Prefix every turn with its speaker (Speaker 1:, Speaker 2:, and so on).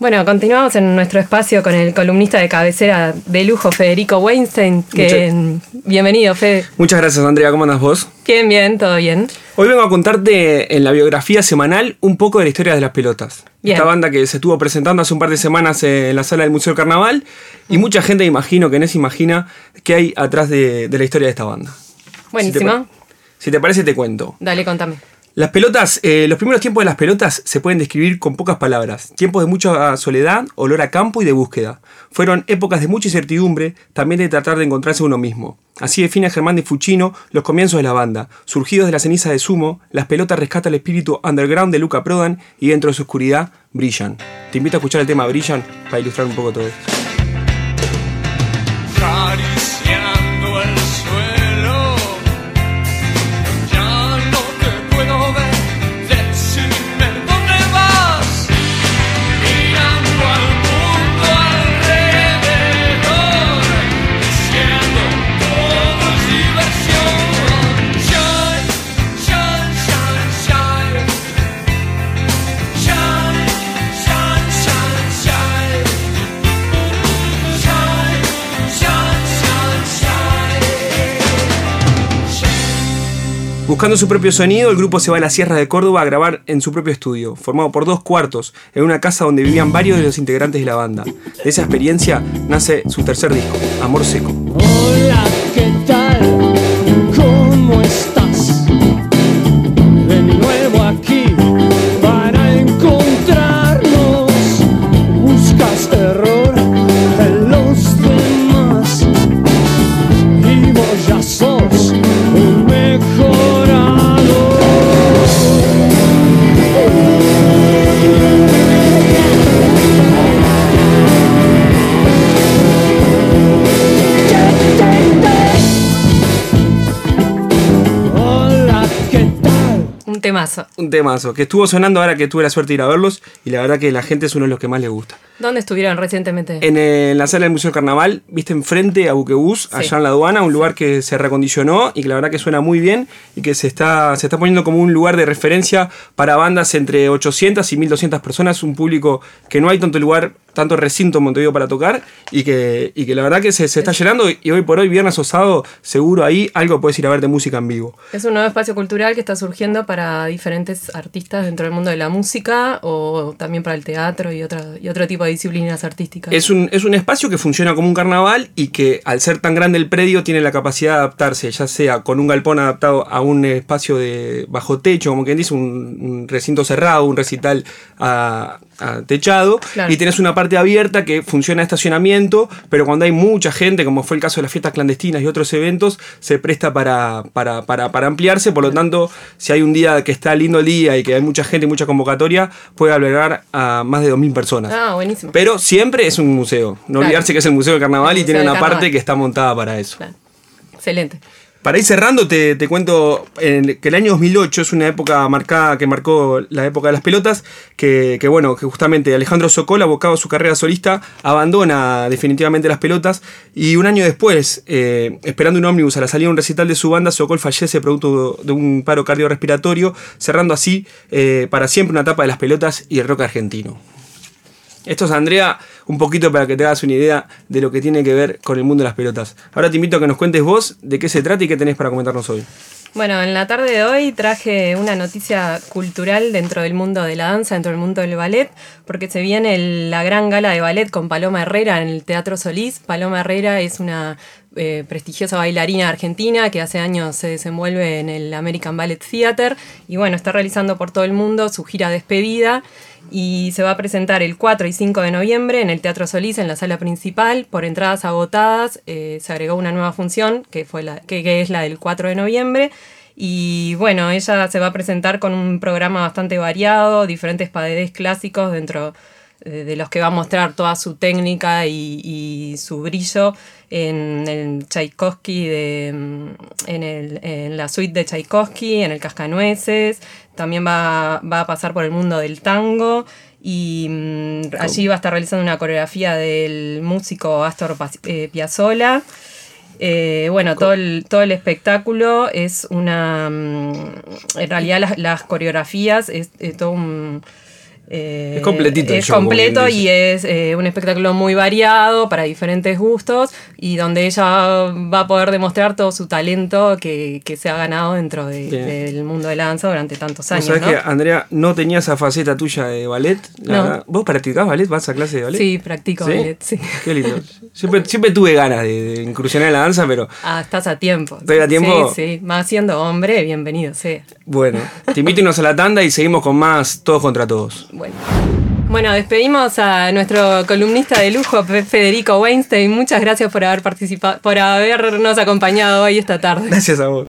Speaker 1: Bueno, continuamos en nuestro espacio con el columnista de cabecera de lujo, Federico Weinstein. Bienvenido, Fede.
Speaker 2: Muchas gracias, Andrea. ¿Cómo andas vos?
Speaker 1: Bien, todo bien.
Speaker 2: Hoy vengo a contarte en la biografía semanal un poco de la historia de Las Pelotas. Bien. Esta banda que se estuvo presentando hace un par de semanas en la sala del Museo del Carnaval. Y mucha gente, imagino, que no se imagina qué hay atrás de la historia de esta banda.
Speaker 1: Buenísimo.
Speaker 2: Si te parece, te cuento.
Speaker 1: Dale, contame.
Speaker 2: Las Pelotas, los primeros tiempos de Las Pelotas se pueden describir con pocas palabras. Tiempos de mucha soledad, olor a campo y de búsqueda. Fueron épocas de mucha incertidumbre, también de tratar de encontrarse uno mismo. Así define Germán de Fuchino los comienzos de la banda. Surgidos de la ceniza de Sumo, Las Pelotas rescata el espíritu underground de Luca Prodan y dentro de su oscuridad brillan. Te invito a escuchar el tema Brillan para ilustrar un poco todo esto.
Speaker 3: Acariciando el suelo, ya no te puedo ver, decime dónde vas, mirando al mundo alrededor, diciendo todo es diversión. Shine, shine, shine, shine, shine, shine, shine, shine.
Speaker 2: Buscando su propio sonido, el grupo se va a la Sierra de Córdoba a grabar en su propio estudio, formado por 2 cuartos, en una casa donde vivían varios de los integrantes de la banda. De esa experiencia nace su tercer disco, Amor Seco.
Speaker 3: Hola, ¿qué tal? ¿Cómo estás? De nuevo aquí para encontrarnos. Buscas error en los demás y vos ya sos un mejorado. Hola, ¿qué tal?
Speaker 1: Un temazo.
Speaker 2: Un temazo, que estuvo sonando ahora que tuve la suerte de ir a verlos y la verdad que la gente es uno de los que más les gusta.
Speaker 1: ¿Dónde estuvieron recientemente?
Speaker 2: En la sala del Museo del Carnaval, viste, enfrente a Buquebús,
Speaker 1: Sí.
Speaker 2: allá en la aduana, un lugar que se reacondicionó y que la verdad que suena muy bien y que se está poniendo como un lugar de referencia para bandas entre 800 y 1200 personas, un público que no hay tanto recinto en Montevideo para tocar y que la verdad que se está llenando y hoy por hoy, viernes o sábado, seguro ahí algo puedes ir a ver de música en vivo.
Speaker 1: Es un nuevo espacio cultural que está surgiendo para diferentes artistas dentro del mundo de la música o también para el teatro y otro tipo de disciplinas artísticas.
Speaker 2: Es un espacio que funciona como un carnaval y que al ser tan grande el predio tiene la capacidad de adaptarse, ya sea con un galpón adaptado a un espacio de bajo techo, como quien dice, un recinto cerrado, un recital a techado,
Speaker 1: Claro.
Speaker 2: Y tenés una parte abierta que funciona de estacionamiento, pero cuando hay mucha gente, como fue el caso de las fiestas clandestinas y otros eventos, se presta para ampliarse. Por lo tanto, si hay un día que está lindo el día y que hay mucha gente y mucha convocatoria, puede albergar a más de 2000 personas.
Speaker 1: Ah, buenísimo.
Speaker 2: Pero siempre es un museo. No
Speaker 1: Claro.
Speaker 2: olvidarse que es el Museo del Carnaval
Speaker 1: El
Speaker 2: y tiene
Speaker 1: Museo
Speaker 2: una
Speaker 1: del
Speaker 2: parte
Speaker 1: Carnaval.
Speaker 2: que está montada para eso.
Speaker 1: Claro. Excelente.
Speaker 2: Para ir cerrando, te cuento que el año 2008 es una época que marcó la época de Las Pelotas, que justamente Alejandro Sokol, abocado a su carrera solista, abandona definitivamente Las Pelotas y un año después, esperando un ómnibus a la salida de un recital de su banda, Sokol fallece producto de un paro cardiorrespiratorio, cerrando así para siempre una etapa de Las Pelotas y el rock argentino. Esto es, Andrea, un poquito para que te hagas una idea de lo que tiene que ver con el mundo de las pelotas. Ahora te invito a que nos cuentes vos de qué se trata y qué tenés para comentarnos hoy.
Speaker 1: Bueno, en la tarde de hoy traje una noticia cultural dentro del mundo de la danza, dentro del mundo del ballet, porque se viene la gran gala de ballet con Paloma Herrera en el Teatro Solís. Paloma Herrera es una prestigiosa bailarina argentina que hace años se desenvuelve en el American Ballet Theater y bueno, está realizando por todo el mundo su gira despedida y se va a presentar el 4 y 5 de noviembre en el Teatro Solís, en la sala principal, por entradas agotadas. Se agregó una nueva función, que es la del 4 de noviembre. Y bueno, ella se va a presentar con un programa bastante variado, diferentes padedés clásicos dentro de los que va a mostrar toda su técnica y su brillo en el Tchaikovsky, en la suite de Tchaikovsky, en el Cascanueces. También va a pasar por el mundo del tango y allí va a estar realizando una coreografía del músico Astor Piazzolla. Todo el espectáculo es en realidad las coreografías es todo
Speaker 2: Es completito el
Speaker 1: Es
Speaker 2: show, como
Speaker 1: completo
Speaker 2: quien
Speaker 1: y es un espectáculo muy variado para diferentes gustos y donde ella va a poder demostrar todo su talento que se ha ganado dentro del mundo de la danza durante tantos años.
Speaker 2: ¿Sabes
Speaker 1: ¿no?
Speaker 2: que Andrea no tenía esa faceta tuya de ballet?
Speaker 1: No.
Speaker 2: Verdad. ¿Vos practicás ballet? ¿Vas a clase de ballet?
Speaker 1: Sí, practico ballet, sí.
Speaker 2: Qué lindo. Siempre tuve ganas de incursionar en la danza, pero
Speaker 1: Estás a tiempo.
Speaker 2: ¿Estoy a tiempo?
Speaker 1: Sí, más siendo hombre, bienvenido sea.
Speaker 2: bueno, te invito a irnos a la tanda y seguimos con más Todos contra Todos.
Speaker 1: Bueno, despedimos a nuestro columnista de lujo, Federico Weinstein. Muchas gracias por haber participado, por habernos acompañado hoy esta tarde.
Speaker 2: Gracias a vos.